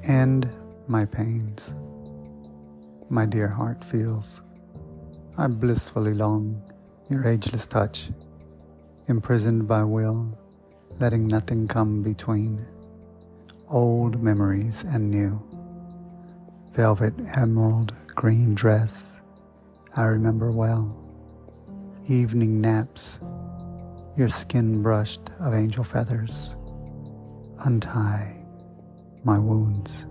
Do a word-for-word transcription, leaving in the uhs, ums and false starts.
end my pains. My dear heart feels. I blissfully long your ageless touch, imprisoned by will, letting nothing come between. Old memories and new. Velvet emerald green dress, I remember well. Evening naps, your skin brushed of angel feathers. Untie my wounds.